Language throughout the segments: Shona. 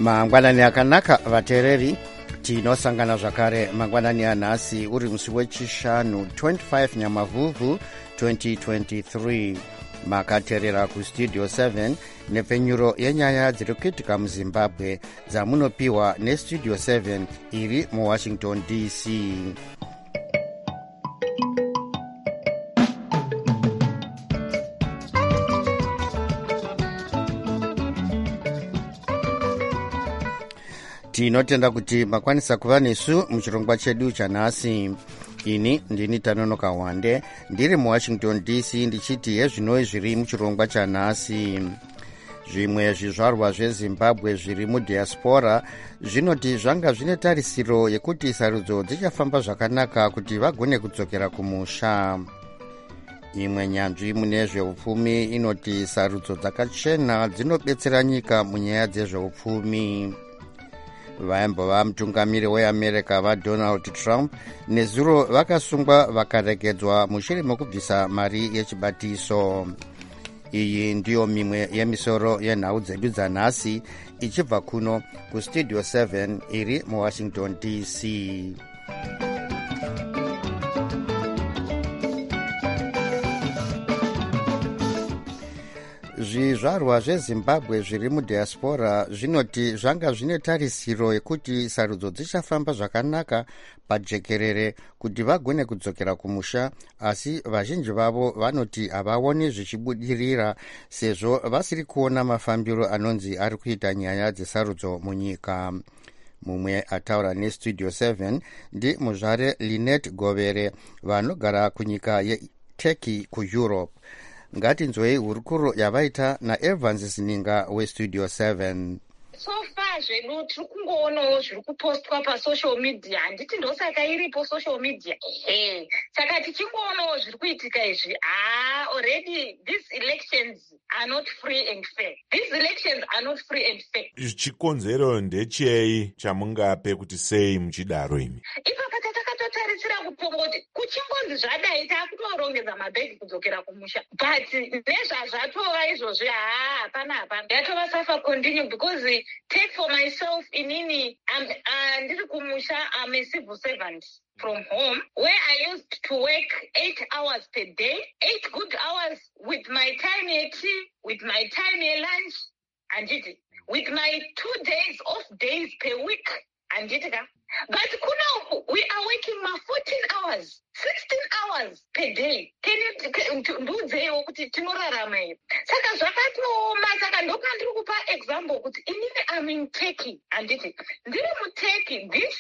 mangwanani akanaka vateereri, tinosangana zvakare mangwanani anhasi uri musi wechishanu 25 nyamavhuvhu 2023. makateerera kustudio 7 nepfenyuro yenyaya dziri kuitika muzimbabwe dzamunopiwa nestudio 7 iri muwashington dc. tinotenda kuti makwanisa kuva nesu muchirongwa chedu chanhasi. ini ndini Tanonoka Wande ndiri muwashington dc ndichiti hezvinoi zviri muchirongwa chanhasi. zvimwe zvizvarwa zvezimbabwe zviri mudhiaspora zvinoti zvanga zvine tarisiro yekuti sarudzo dzichafamba zvakanaka kuti vagone kudzokera kumusha. imwe nyanzvi mune zveupfumi inoti sarudzo dzakachena dzinobetsera nyika munyaya dzezveupfumi. vaimbova mutungamiri weamerica vaDonald Trump nezuro vakasungwa vakaregedzwa mushure mekubvisa mari yechibatiso. iyi ndiyo mimwe yemisoro yenhau dzedu dzanhasi ichibva kuno kustudio 7 iri muwashington dc. zvizvarwa zvezimbabwe zviri mudhiaspora zvinoti zvanga zvine tarisiro yekuti sarudzo dzichafamba zvakanaka pajekerere kuti vagone kudzokera kumusha, asi vazhinji vavo vanoti havaoni zvichibudirira sezvo vasiri kuona mafambiro anonzi ari kuita nyaya dzesarudzo munyika. mumwe ataura nestudio 7 ndi muzvare Linet Govere vanogara kunyika yeTurkey kuEurope. ngatinzwei hurukuro yavaita naEvans Zininga westudio 7. So far zvedu tiri kungoonawo zviri kupostwa pasocial media, handiti ndosaka iripo social media. Saka tichingoonawo zviri kuitika izvi, already these elections are not free and fair. These elections are not free and fair. chikonzero ndechei chamungape kuti sei muchidaro imi? Ipapa tatakatotarisira kupongoti kuchingonzi zvadai takutorongedza mabhegi kudzokera kumusha, but nezvazvatova izvozvi hapana yatova safa continue, because take for myself, inini ndiri kumusha, I'm a civil servant from home where I used to work 8 hours per day, 8 good hours with my time at tea, with my time at lunch, and with my 2 days off days per week, and but kuno we are working 14 hours, 16 hours per day. Ndudzewo kuti tinorarama here. Saka zvakatooma, saka ndopandiri kupa example kuti inini I'm in Turkey, handiti ndiri muTurkey, this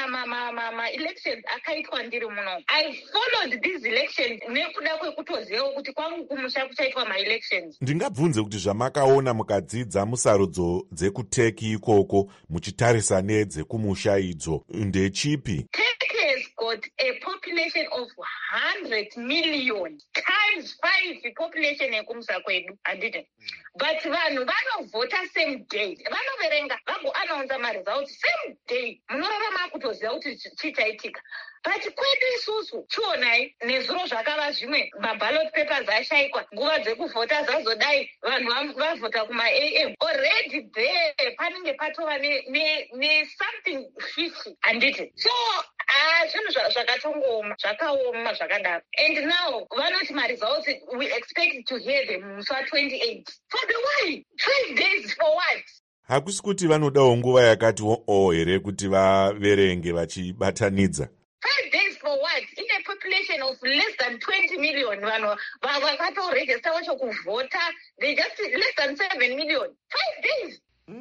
elections akaitwa ndiri muno. I followed these elections nekuda kwekutozivawo kuti kwangu kumusha kuchaitwa ma-elections. ndingabvunze kuti zvamakaona mukadzidza musarudzo dzekuTurkey ikoko muchitarisa nedzekumusha idzo ndechipi? Turkey has got a population of 100 million times 5 population yekumusa kwedu, handiti but vanhu vanovhota same day, vanoverenga vagoanaunza maresults same day, munorarama kutoziva kuti chichaitika. But kwedu isusu chionai nezuro zvakava zvimwe, maballot papers ashayikwa, nguva dzekuvhota zvazodai, vanhu vavhota kuma-AM already there panenge patova ne-something fishy, handiti so zvinhu zvakatongooma, zvakaoma zvakadaro. And now vanoti maresults we expect to hear them musi wa28 for the why 5 days for what? hakusi kuti vanodawo nguva yakati here kuti vaverenge vachibatanidza? 5 days for what? In a population of less than 20 million, vanhu vakatoregister wacho kuvhota, they just less than 7 million. 5 days.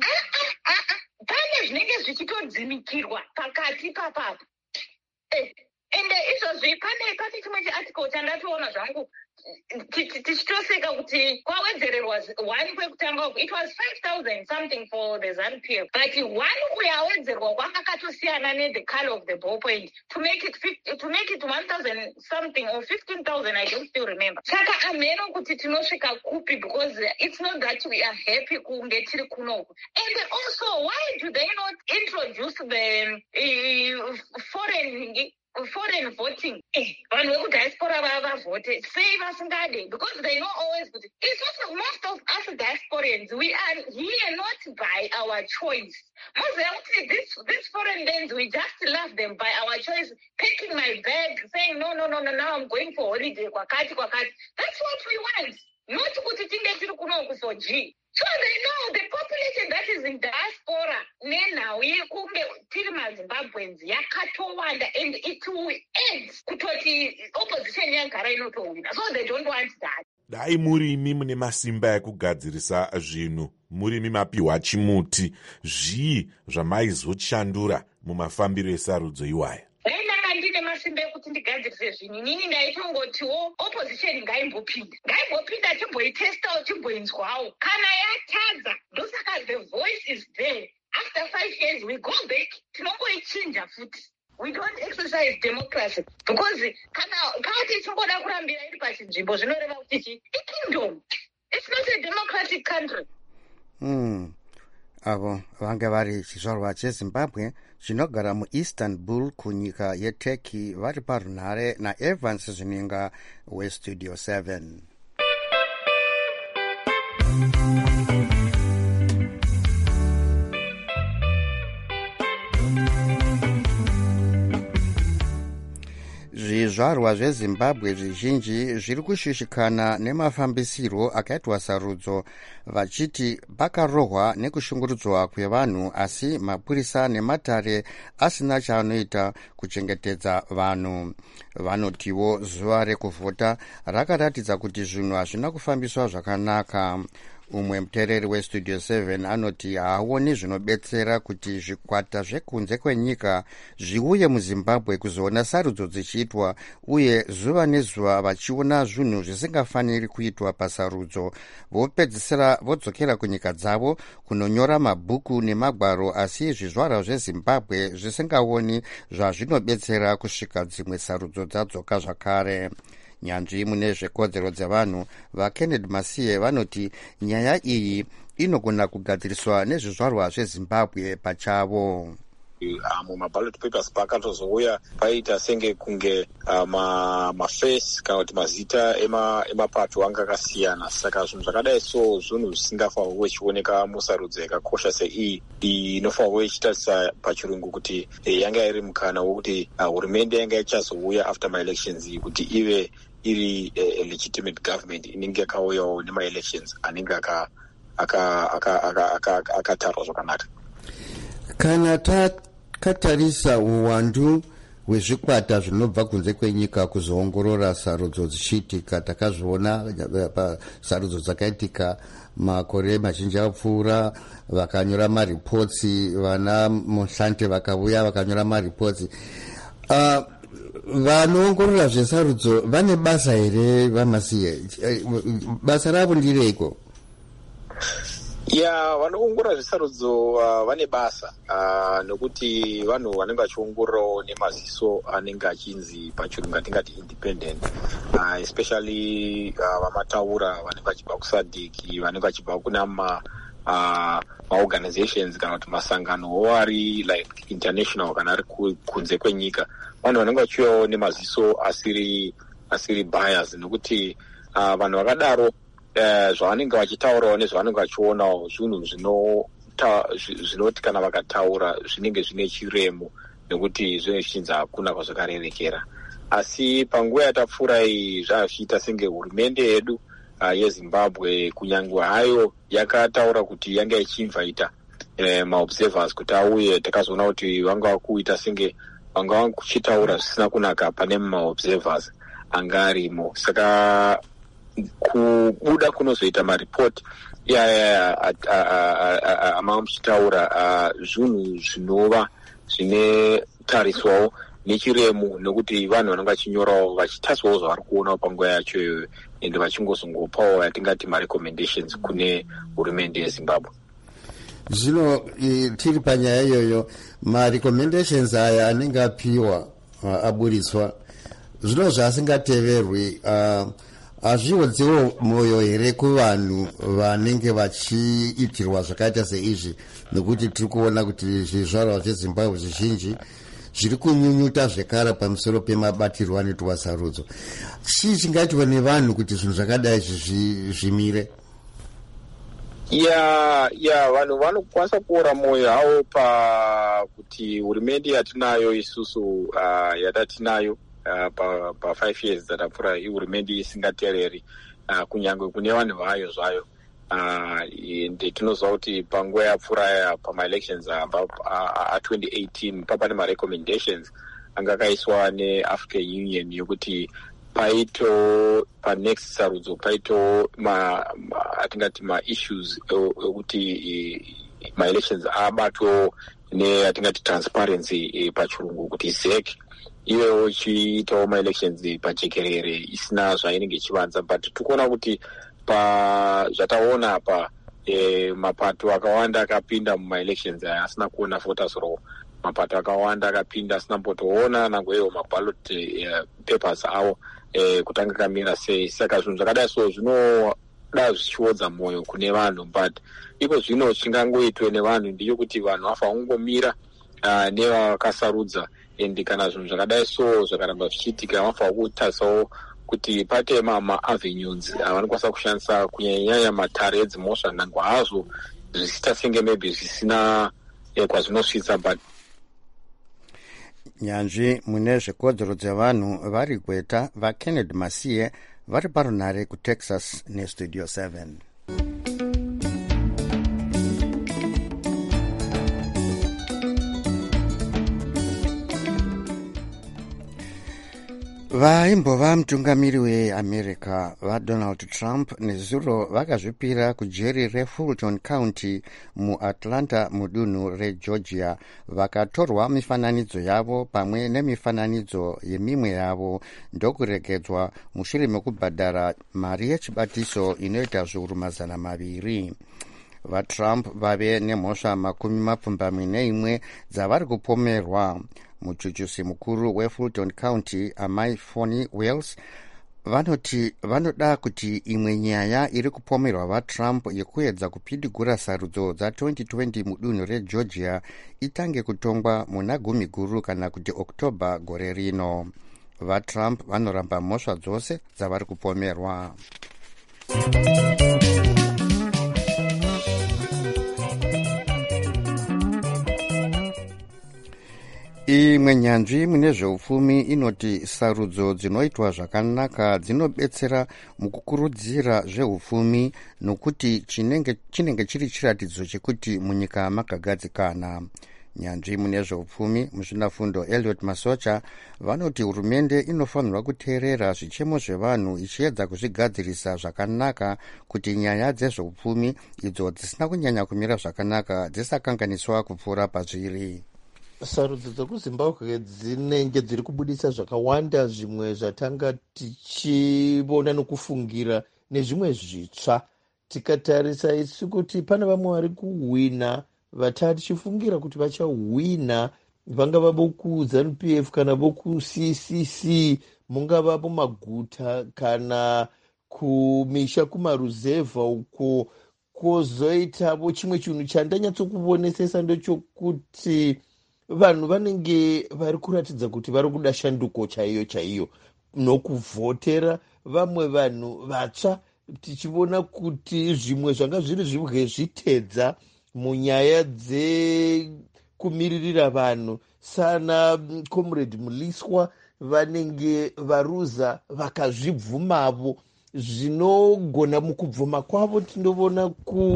Pane zvinenge zvichitodzimikirwa pakati papapo. And izvozvi pane chimwe chearticle chandatoona zvangu tichitoseka kuti kwawedzererwa 1 kwekutanga, it was 5,000 something for the ZANU-PF, but 1 kuyawedzerwa kwakatosiyana the color of the ballpoint to make it 1,000 something or 15,000, I don't still remember. Saka ameno kuti tinosvika kupi, because it's not that we are happy kunge tiri kunoku. And also, why do they not introduce the foreign foreign voting. Vanhu vekudiaspora vavote sei vasingade, because they know always kuti it's also most of us diasporans, we are here not by our choice. This foreign lands, we just love them by our choice, picking my bag, saying no, now I'm going for holiday, kwakati. That's what we want, not kuti tinge tiri kuno kusoji. So they know the population that is in diaspora nenhau yekunge tiri maZimbabweans yakatowanda, and it will end kutoti opposition yagara inotowina. So they don't want that. Dai murimi mune masimba ekugadzirisa zvinhu, murimi mapiwa chimuti, zvii zvamaizoshandura mumafambiro esarudzo iwaya? Ndine masimba ekuti ndigadzirise zvinhu. Inini ndaitongotiwo opposition ngaimbopinda timboitestawo, timboinzwawo. Kana yatadza, ndosaka the voice is there. After 5 years we go back, tinongoichinja futi. We don't exercise democracy because kana tichingoda kurambira iri pachinzvimbo zvinoreva kuti ikingdom. It's not a democratic country. Avo vange vari chizvarwa cheZimbabwe chinogara muIstanbul kunyika yeTurkey, vari parunhare naEvans Zvininga weStudio 7. Zvizvarwa zveZimbabwe zvizhinji zviri kushushikana nemafambisiro akaitwa sarudzo, vachiti pakarohwa nekushungurudzwa kwevanhu, asi mapurisa nematare asina chaanoita kuchengetedza vanhu. Vanotiwo zuva rekuvhota rakaratidza kuti zvinhu hazvina kufambiswa zvakanaka. Umwe muteereri weStudio 7 anoti haaoni zvinobetsera kuti zvikwata zvekunze kwenyika zviuye muZimbabwe kuzoona sarudzo dzichiitwa, uye zuva nezuva vachiona zvinhu zvisingafaniri kuitwa pasarudzo. Vopedzisira vodzokera kunyika dzavo kunonyora mabhuku nemagwaro, asi zvizvarwa zveZimbabwe zvisingaoni zvazvinobetsera kusvika dzimwe sarudzo dzadzoka zvakare. Nyanzvi mune zvekodzero dzevanhu vaKennedy Masiye vanoti nyaya iyi inogona kugadziriswa nezvizvarwa zveZimbabwe pachavo. mumaballot papers pakatozouya paita senge kunge mafesi kana kuti mazita emapato anga akasiyana. Saka zvinhu zvakadai so zvinhu zvisingafanirwi kuchioneka musarudzo yakakosha sei inofanirwa ichitarisa pachirungu kuti yanga iri mukana wokuti hurumende yanga ichazouya after my-elections kuti ive iri legitimate government inenge yakauyawo nema-elections anenge akatarwa zvakanaka. Kana takatarisa uwandu hwezvikwata zvinobva kunze kwenyika kuzoongorora sarudzo dzichiitika, takazviona sarudzo dzakaitika makore mazhinji apfuura, vakanyora maripotsi, vana Mohlante vakauya vakanyora maripotsi. Vanoongorora zvesarudzo vane basa here vaMasiye? Basa ravo ndireiko? Vanoongorora zvesarudzo vane basa nokuti vanhu vanenge vachiongororawo nemaziso anenge achinzi pachirungu atingati independent, especially vamataura vanenge vachibva kusadiki, vanenge vachibva kuna maorganizations kana kuti masangano ari like international kana ari kunze kwenyika. Vanhu vanenge vachiuyawo nemaziso asiri bias, nokuti vanhu vakadaro zvavanenge vachitaurawo nezvavanenge vachionawo zvinhu zvinoti kana vakataura zvinenge zvine chiremo, nekuti zvinenge zvichinzi hakuna kwazvakarerekera. Asi panguva yatapfuura iyi zvazviita senge hurumende yedu yeZimbabwe kunyange hayo yakataura kuti yanga ichiinvaita maobservers kuti auye, takazoona kuti vanga vakuita senge vanga vakuchitaura zvisina kunaka pane maobservers anga arimo. Saka kubuda kunozoita maripoti amamuchitaura zvinhu zvinova zvinetariswawo nechiremu, nekuti vanhu vanenge vachinyorawo vachitaswawo zvavari kuonawo panguva yacho iyoyo, ende vachingozongopawo yatingati marecommendations kune hurumende yeZimbabwe. Zvino tiri panyaya iyoyo, marecommendations aya anenge apiwa aburiswa, zvino zvasingateverwi hazviwodzewo mwoyo here kuvanhu vanenge vachiitirwa zvakaita seizvi, nekuti tiri kuona kuti zvizvarwa zveZimbabwe zvizhinji zviri kunyunyuta zvekare pamusoro pemabatirwo anoitwa sarudzo. Chii chingaitwa nevanhu kuti zvinhu zvakadai zvimire? Vanhu vanokwanisa kuora moyo havo pakuti hurumende yatinayo isusu yatatinayo pa5 years dzatapfuura ihurumende isingateereri kunyange kune vanhu vayo zvayo. Tinoziva kuti panguva yapfuura pama-elections a2018 papane ma-recommendations anga akaiswa neAfrican Union yokuti panext sarudzo paito atingati ma-issues ekuti ma-elections abatwewo neatingati transparency pachirungu kuti ZEC iwewo chiitawo ma-elections pajekerere isina zvainenge ichivanza. But tikuona kuti zvataona apa mapato akawanda akapinda muma-elections aya asina kuona voters roll. Mapato akawanda akapinda asina mbotoona nangoiwo maballot papers avo kutanga kamira sei. Saka zvinhu zvakadai so zvinoda zvichiodza mwoyo kune vanhu, but iko zvino chingangoitwe nevanhu ndiyo kuti vanhu vafa kungomira nevakasarudza, and kana zvinhu zvakadai so zvakaramba zvichiitika vafa kutarisawo kuti pate ma-avenues avanokwanisa kushandisa kunyanya matare edzimhosva nhango hazvo zvisita senge maybe zvisina kwazvinosvitsa. But nyanzvi mune zvekodzero dzevanhu vari kweta vaKennedy Masiye vari parunhare kuTexas neStudio 7. vaimbova mutungamiri weAmerica vaDonald Trump nezuro vakazvipira kujeri reFulton County muAtlanta mudunhu reGeorgia vakatorwa mifananidzo yavo pamwe nemifananidzo yemimwe yavo ndokuregedzwa mushure mekubhadhara mari yechibatiso inoita zviuru 200. vaTrump vave nemhosva 21 dzavari kupomerwa. Muchuchusi mukuru weFulton County amai Fonnie Wells vanoti vanoda kuti imwe nyaya iri kupomerwa vaTrump yekuedza kupidigura sarudzo dza2020 mudunhu reGeorgia itange kutongwa muna gumi guru kana kuti Oktoba gore rino. VaTrump vanoramba mhosva dzose dzavari kupomerwa. Imwe nyanzvi mune zveupfumi inoti sarudzo dzinoitwa zvakanaka dzinobetsera mukukurudzira zveupfumi nokuti chinenge chiri chiratidzo chekuti munyika makagadzikana. Nyanzvi mune zveupfumi muzvinafundo Elliot Masocha vanoti hurumende inofanirwa kuteerera zvichemo zvevanhu ichiedza kuzvigadzirisa zvakanaka kuti nyaya dzezveupfumi idzo dzisina kunyanya kumira zvakanaka dzisakanganiswa kupfuura pazviri. Sarudzo dzekuZimbabwe dzinenge dziri kubudisa zvakawanda, zvimwe zvatanga tichivona nokufungira nezvimwe zvitsva. Tikatarisa isu kuti pane vamwe vari kuhwina vatati tichifungira kuti vachahwina, vangava voku ZANU-PF kana voku CCC, mungava mumaguta kana kumisha kumaruzevha uko. Kozoitavo chimwe chinhu chandanyatsokuonesesa ndechokuti vanhu vanenge vari kuratidza kuti vari kuda shanduko chaiyo nokuvhotera vamwe vanhu vatsva, tichiona kuti zvimwe zvanga zviri zvibwe zvitedza munyaya dzekumiririra vanhu sana Comrade Muliswa vanenge varuza vakazvibvumavo. Zvinogona mukubvuma kwavo tinoona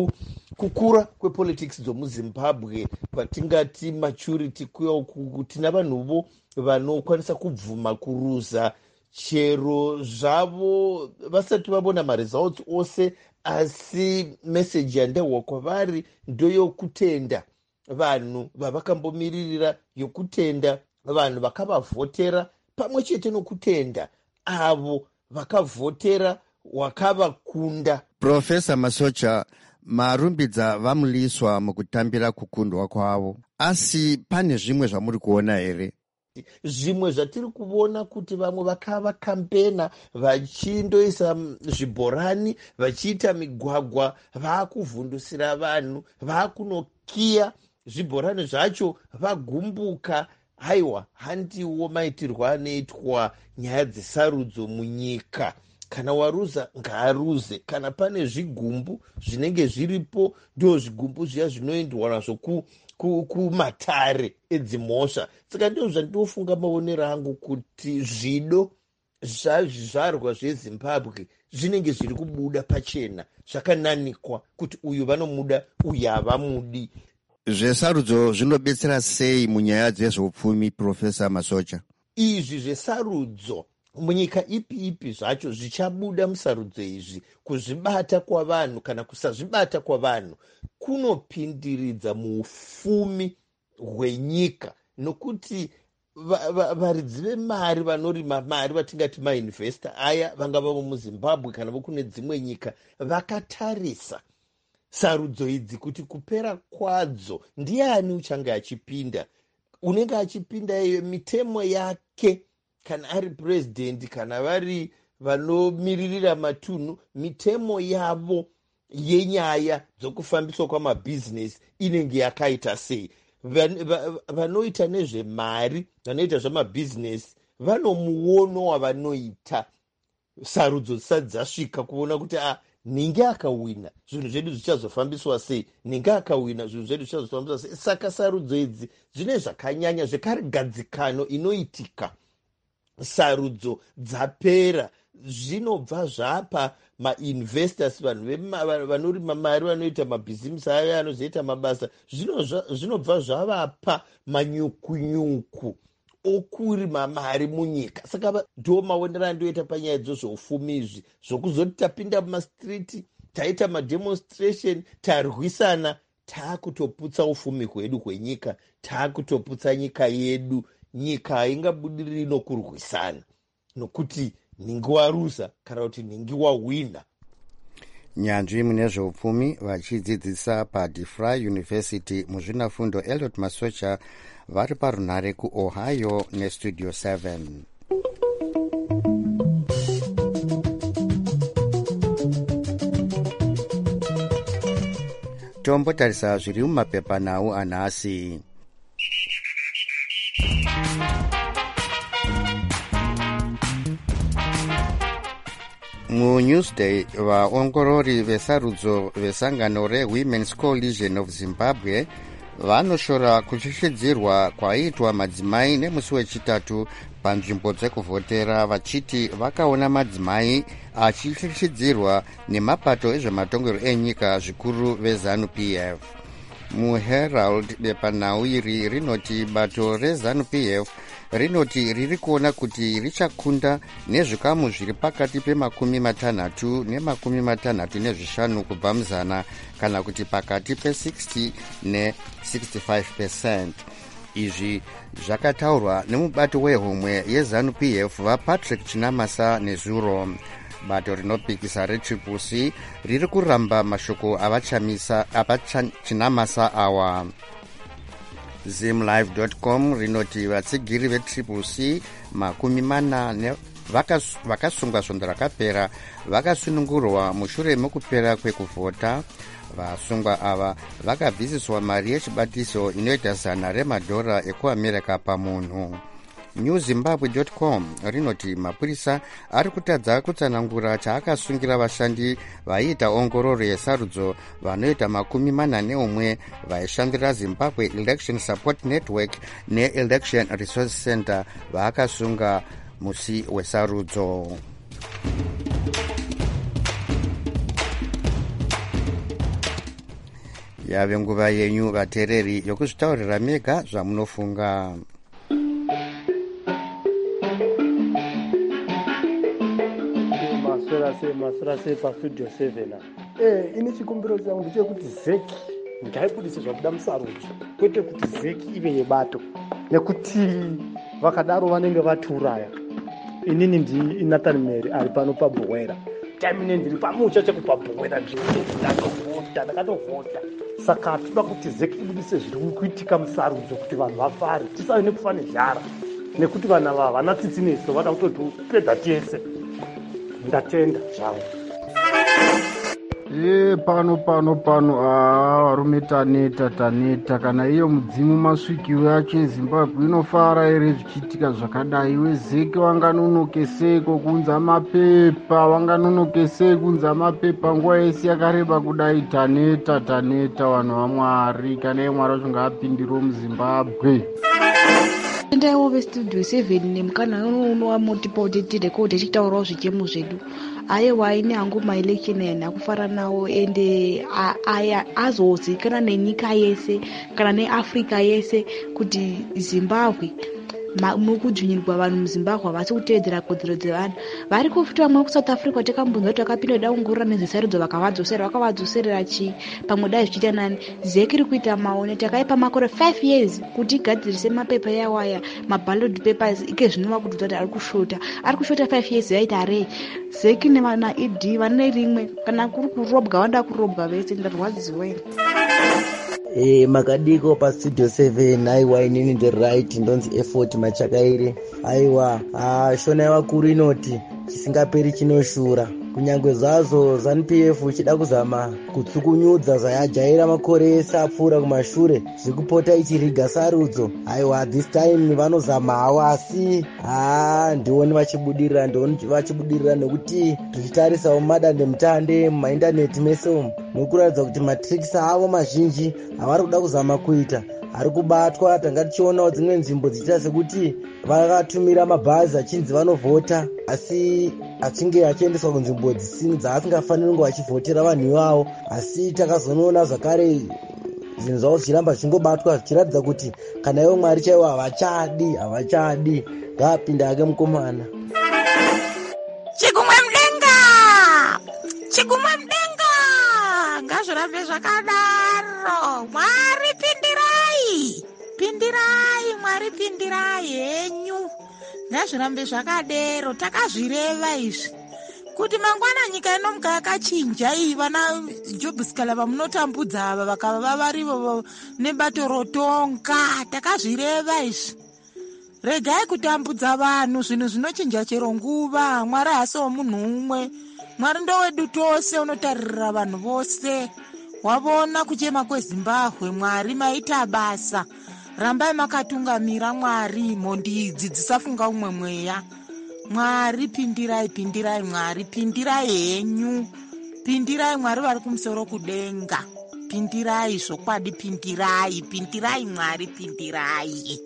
kukura kwepolitics dzomuZimbabwe patingati maturity kuya tina vanhuvo vanokwanisa kubvuma kuruza chero zvavo vasati vabona maresults ose, asi meseji yandehwa kwavari ndoyokutenda vanhu vavakambomiririra, yokutenda vanhu vakavavhotera pamwe chete nokutenda avo vakavhotera wakavakunda. Profesa Masocha, marumbidza vamuliswa mukutambira kukundwa kwavo, asi pane zvimwe zvamuri kuona here? Zvimwe zvatiri kuona kuti vamwe vakava kampena vachindoisa zvibhorani, vachiita migwagwa, vaakuvhundusira vanhu, vaakunokiya zvibhorani zvacho vagumbuka, haiwa handiwo maitirwa anoitwa nyaya dzesarudzo munyika. Kana waruza ngaaruze. Kana pane zvigumbu zvinenge zviripo, ndo zvigumbu zviya zvinoendwa nazvo kumatare edzimhosva. Saka ndizvo zvandinofunga maonero angu kuti zvido zvazvizvarwa zvezimbabwe zvinenge zviri kubuda pachena, zvakananikwa kuti uyu vanomuda uyu havamudi. Zvesarudzo zvinobetsera sei munyaya dzezveupfumi, Profesa Masocha? Izvi zvesarudzo munyika ipi ipi zvacho zvichabuda musarudzo izvi, kuzvibata kwavanhu kana kusazvibata kwavanhu kunopindiridza muufumi hwenyika, nokuti varidzi vemari vanorima mari vatingati mainvesta aya vangava muzimbabwe kana vokune dzimwe nyika vakatarisa sarudzo idzi kuti kupera kwadzo ndiani uchange achipinda. Unenge achipinda iyo mitemo yake, kana ari purezidendi kana vari vanomiririra matunhu, mitemo yavo yenyaya dzokufambiswa kwamabhizinesi inenge yakaita sei. Vanoita nezvemari, vanoita zvamabhizinesi vanomuono wavanoita sarudzo dzisati dzasvika kuona kuti ninge akawina zvinhu zvedu zvichazofambiswa sei, ninge akawina zvinhu zvedu zvichazofambiswa sei. Saka sarudzo idzi zvine zvakanyanya, zvekare gadzikano inoitika sarudzo dzapera zvinobva zvapa mainvestors, vanhu vanorima mari vanoita mabhizimisi aya anozoita mabasa, zvinobva zvavapa manyukunyuku okurima mari munyika. Saka ndo maonero andoita panyaya dzozvoufumi izvi, zvokuzoti tapinda mumastriti taita mademonstration tarwisana, taakutoputsa ufumi hwedu hwenyika, taakutoputsa nyika yedu. Nyika haingabudiriri nokurwisana, nokuti ningi warusa kana kuti ningi wawina. Nyanzvi mune zveupfumi vachidzidzisa paDeFry University muzvinafundo Elliot Masocha vari parunhare kuOhio neStudio 7. Tombotarisa zviri mumapepanhau anhasi. MuNewsday, vaongorori vesarudzo vesangano reWomen's Coalition of Zimbabwe vanoshora kushishedzirwa kwaitwa madzimai nemusi wechitatu panzvimbo dzekuvhotera, vachiti vakaona madzimai achishishedzirwa nemapato ezvematongerwo enyika zvikuru veZANU-PF. MuHerald bepanhau iri rinoti bato reZANU-PF rinoti riri kuona kuti richakunda nezvikamu zviri pakati pe60 ne65 kubva muzana, kana kuti pakati pe60 ne65%. Izvi zvakataurwa nemubato wehomwe yeZANU-PF vaPatrick Chinamasa nezuro. Bato rinopikisa reTriple-C riri kuramba mashoko avachinamasa awa. Zimlive.com rinoti vatsigiri veTriple-C 40 vakasungwa svondo rakapera vakasunungurwa mushure mekupera kwekuvhota. Vasungwa ava vakabvisiswa mari yechibatiso inoita $100 ekuAmerica pamunhu. NewZimbabwe.com rinoti mapurisa ari kutadza kutsanangura chaakasungira vashandi vaiita ongororo yesarudzo vanoita 41 vaishandira Zimbabwe Election Support Network neElection Resource Center vaakasunga musi wesarudzo. Yave nguva yenyu vateereri yokuzvitaurira mega zvamunofunga. Masora se paStudio 7. Ini chikumbiro changu ndechekuti zeki ngaibudise zvakuda musarudzo, kwete kuti zeki ive yebato, nekuti vakadaro vanenge vatiuraya. Inini Nathan Mary ari pano paBhowera, taimine ndiri pamucha chekupaBhowera, ndakatovhota. Saka toda kuti zeki ibudise zviri kuitika musarudzo kuti vanhu vafare, tisave nekufa nezhara, nekuti vanhu ava havana tsitsi neso, vada kutopedza tese. Ndatenda zvangu. Pano varume taneta kana iyo mudzimu masvikiro yacho eZimbabwe inofara ere zvichiitika zvakadai? Wezeke wanganonokeseko kunza mapepa, kunza mapepa nguva yese yakareba kudai? Taneta vanhu vaMwari, kana yeMwari vacho ngaapindiro muZimbabwe. Tendaiwo vestudio 7 nemukana unowa motipoti tirekode tichitaurawo zvichemo zvedu. Aiwa ine hangu maelection yana kufara nawo ende azozikanwa nenyika yese kana neAfrica yese kuti Zimbabwe mukudzvinyirwa vanhu muZimbabwe havasi kuteedzera kodzero dzevanhu. Vari kufita vamwe kuSouth Africa takambonzwa kuti vakapinda daungurira nezvesarudzo vakavadzoserera chii pamwe dai zvichiita nani. Zeki iri kuita maone takaipa makore 5 years kuti igadzirise mapepa yawaya maballot papers ike zvinova kuti ari kushota 5 years yaita rei. Zeki nevana ED vane rimwe kana kuri kurobwa vanoda kurobwa vese ndarwadziweni. Makadiko pastudio 7. Aiwa inini the right ndonzi effort machakaire. Aiwa shona yavakuru inoti chisingaperi chinoshura. Kunyangwe zvazo ZANU-PF ichida kuzama kutsukunyudza zvayajaira makore ese apfuura kumashure zvekupota ichiriga sarudzo. Aiwa this time vanozama hawo asi ndioni vachibudirira nekuti tichitarisawo madandemutande mumaindaneti mese umu nokuratidza kuti matricks avo mazhinji havari kuda kuzama kuita ari kubatwa. Tanga tichionawo dzimwe nzvimbo dzichita sekuti vakatumira mabhazi achinzi vanovhota asi achinge achiendeswa kunzvimbo dzaasingafaniri kunge vachivhotera vanhu ivavo. Asi takazonoona zvakare zvinhu zvavo zvichiramba zvichingobatwa zvichiratidza kuti kana ivo Mwari chaivo havachadi. Ngaapinda hake mukomana. Chigumwe mudenga ngazvirambe zvakadaro. Mwari pindirai Mwari pindirai henyu. Ngazvirambe zvakadero. Takazvireva izvi kuti mangwana nyika inomuka yakachinja iyi. Vana Job Skalava munotambudza ava vakava varivo nebato rotonga. Takazvireva izvi. Regai kutambudza vanhu, zvinhu zvinochinja chero nguva. Mwari hasiwo munhu umwe. Mwari ndowedu tose, unotaririra vanhu vose. Wavona kuchema kweZimbabwe. Mwari maita basa. Rambai makatungamira Mwari. Mhondi idzi dzisafunga umwe mweya. Mwari pindirai Mwari pindirai henyu. Pindirai Mwari vari kumusoro kudenga. Pindirai zvokwadi pindirai Mwari pindirai.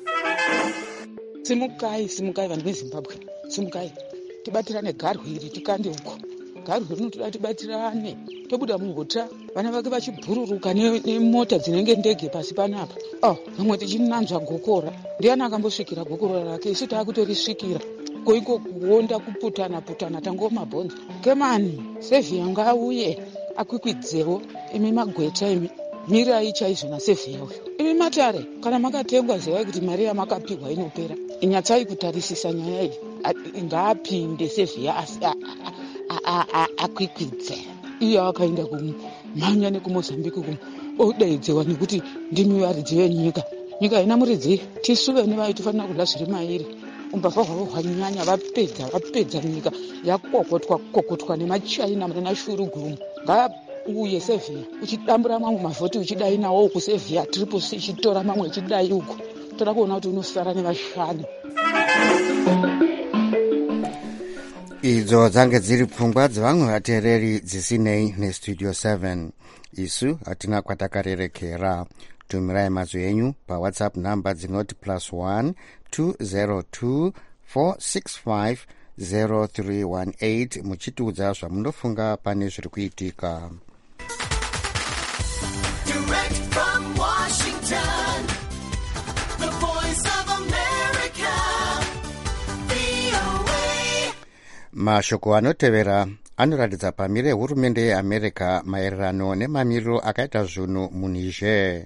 Simukai vanhu veZimbabwe, simukai tibatirane garwe iri tikande uko. Garwe rinotoda tibatirane. Tobuda muhota vana vake vachibhururuka nemota dzinenge ndege pasi panapa. Vamwe tichinanzva gokora. Ndiani akambosvikira gokora rake? Isu taakutorisvikira. Koiko kuonda kuputana tango mabhonzo. Kemani Sevia ngauye akwikwidzewo imi magweta imi. Mirai chaizvo naSevia uyu. Imi matare kana makatengwa zevai kuti mari yamakapihwa inopera. Inyatsai kutarisisa nyaya iyi. Ngaapinde Sevia akwikwidze. Iye akaenda kumhanya nekumozambiki odaidzewa nekuti ndimi varidzi venyika. Nyika haina muridzi. Tisu vene vai tofanira kudya zviri mairi. Umbavha hwavo hwanyanya vapedza nyika yakokotwa nemachaina nanashuruguru. Uye Sevia uchidambura mamwe mavhoti uchidai nawo kuSevia Triple C ichitora mamwe ichidai uko. Toda kuona kuti unosara nevashanu. Idzo dzange dziri pfungwa dzevamwe vateereri dzisinei nestudio 7. Isu hatina kwatakarerekera. Tumirai mazwi enyu paWhatsApp namba dzinoti +1 202 465 0318 muchitiudza zvamunofunga pane zviri kuitika. Direct from Washington, the voice of America, VOA. Mashoko anotevera anoratidza pamire yehurumende yeAmerica maererano nemamiriro akaita zvinhu muNiger.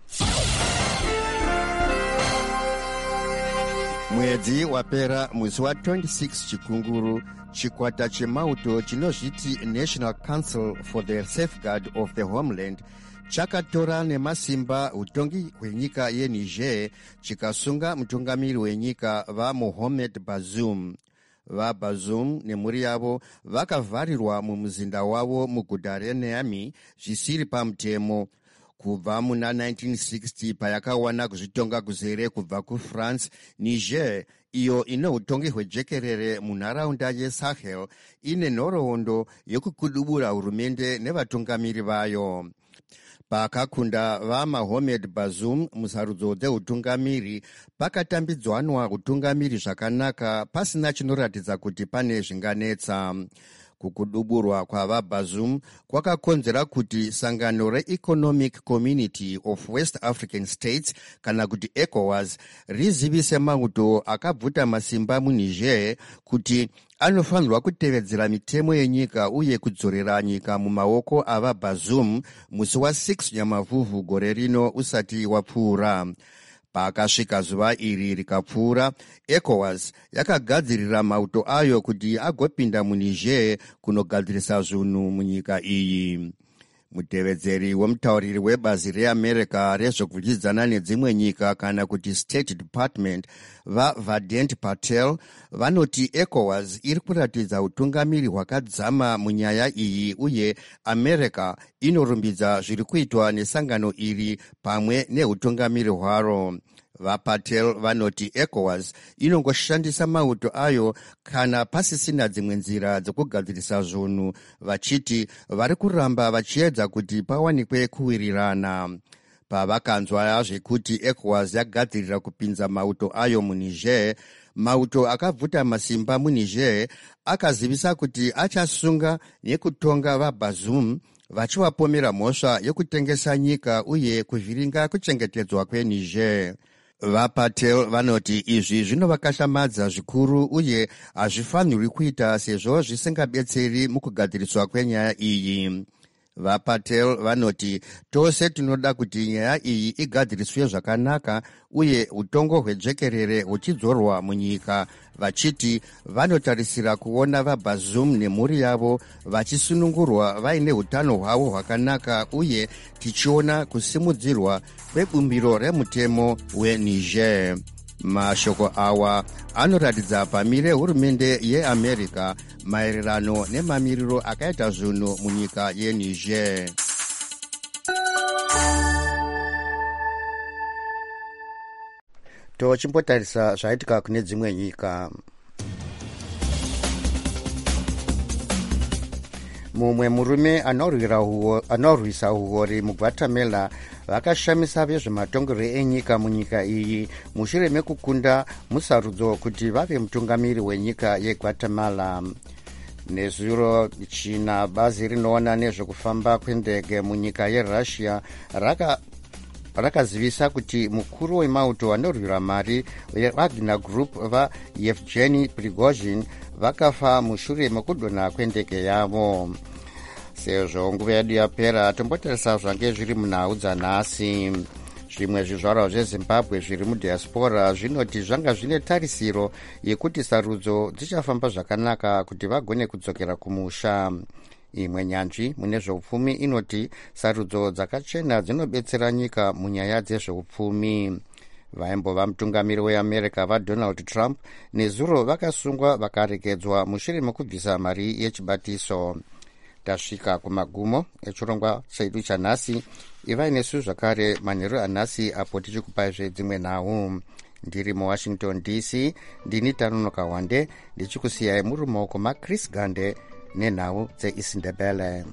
Mwedzi wapera musi wa26 chikunguru, chikwata chemauto chinozviti National Council for the Safeguard of the Homeland chakatora nemasimba utongi hwenyika yeNiger chikasunga mutungamiri wenyika vaMohamed Bazoum. vabazoum nemhuri yavo vakavharirwa mumuzinda wavo muguta reNiamey zvisiri pamutemo kubva muna 1960 payakawana kuzvitonga kuzere kubva kufrance. Niger, iyo ine utongi hwejekerere munharaunda yeSahel, ine nhoroondo yekukudubura hurumende nevatungamiri vayo. Pakakunda vaMohamed Bazoum musarudzo dzeutungamiri, pakatambidzwanwa utungamiri zvakanaka pasina chinoratidza kuti pane zvinganetsa. Kukuduburwa kwavaBazoum kwakakonzera kuti sangano reEconomic Community of West African States kana kuti ECOWAS rizivise mauto akabvuta masimba muNiger kuti anofanirwa kutevedzera mitemo yenyika uye kudzorera nyika mumaoko avaBazoum musi wa6 Nyamavhuvhu gore rino usati wapfuura. Pakasvika zuva iri rikapfuura, ECOWAS yakagadzirira mauto ayo kuti agopinda muNiger kunogadzirisa zvinhu munyika iyi. Mutevedzeri wemutauriri webazi reAmerica rezvekudyidzana nedzimwe nyika kana kuti State Department vaVadent Patel vanoti ECOWAS iri kuratidza utungamiri hwakadzama munyaya iyi uye America inorumbidza zviri kuitwa nesangano iri pamwe neutungamiri hwaro. VaPatel vanoti ECOWAS inongoshandisa mauto ayo kana pasisina dzimwe nzira dzekugadzirisa zvinhu, vachiti vari kuramba vachiedza kuti pawanikwe kuwirirana. Pavakanzwa zvekuti ECOWAS yagadzirira kupinza mauto ayo muNiger, mauto akabvuta masimba muNiger akazivisa kuti achasunga nekutonga vaBazoum vachivapomera mhosva yekutengesa nyika uye kuvhiringa kuchengetedzwa kweNiger. VaPatel vanoti izvi zvinovakashamadza zvikuru uye hazvifanirwi kuita sezvo zvisingabetseri mukugadziriswa kwenyaya iyi. VaPatel vanoti tose tinoda kuti nyaya iyi igadziriswe zvakanaka uye utongo hwejekerere huchidzorwa munyika, vachiti vanotarisira kuona vaBazoum nemhuri yavo vachisunungurwa vaine hutano hwavo hwakanaka uye tichiona kusimudzirwa kwebumbiro remutemo weNiger. Mashoko awa anoratidza pamire hurumende yeAmerica maererano nemamiriro akaita zvinhu munyika yeNiger. Tochimbotarisa zvaitika kune dzimwe nyika. Mumwe murume anorwisa huori muGuatemala vakashamisa vezvematongerwo enyika munyika iyi mushure mekukunda musarudzo kuti vave mutungamiri wenyika yeGuatemala. Nezuro china bazi rinoona nezvekufamba kwendege munyika yeRussia rakazivisa kuti mukuru wemauto anorwira mari weWagner Group vaEvgeny Prigozhin vakafa mushure mekudonha kwendege yavo. Sezvo nguva yedu yapera, tombotarisa zvange zviri munhau dzanhasi. Zvimwe zvizvarwa zveZimbabwe zviri mudiaspora zvinoti zvanga zvine tarisiro yekuti sarudzo dzichafamba zvakanaka kuti vagone kudzokera kumusha. Imwe nyanzvi mune zveupfumi inoti sarudzo dzakachena dzinobetsera nyika munyaya dzezveupfumi. Vaimbova mutungamiri weAmerica vaDonald Trump nezuro vakasungwa vakarekedzwa mushure mekubvisa mari yechibatiso. Tasvika kumagumo echirongwa chedu chanhasi. Ivai nesu zvakare manheru anhasi apo tichikupai zvedzimwe nhau. Ndiri muWashington DC, ndini Tanonoka Wande ndichikusiyai muri mumaoko maChris Gande nenhau dzeIsindebele.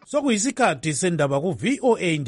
sokuyisikhathi sendaba ku-VOA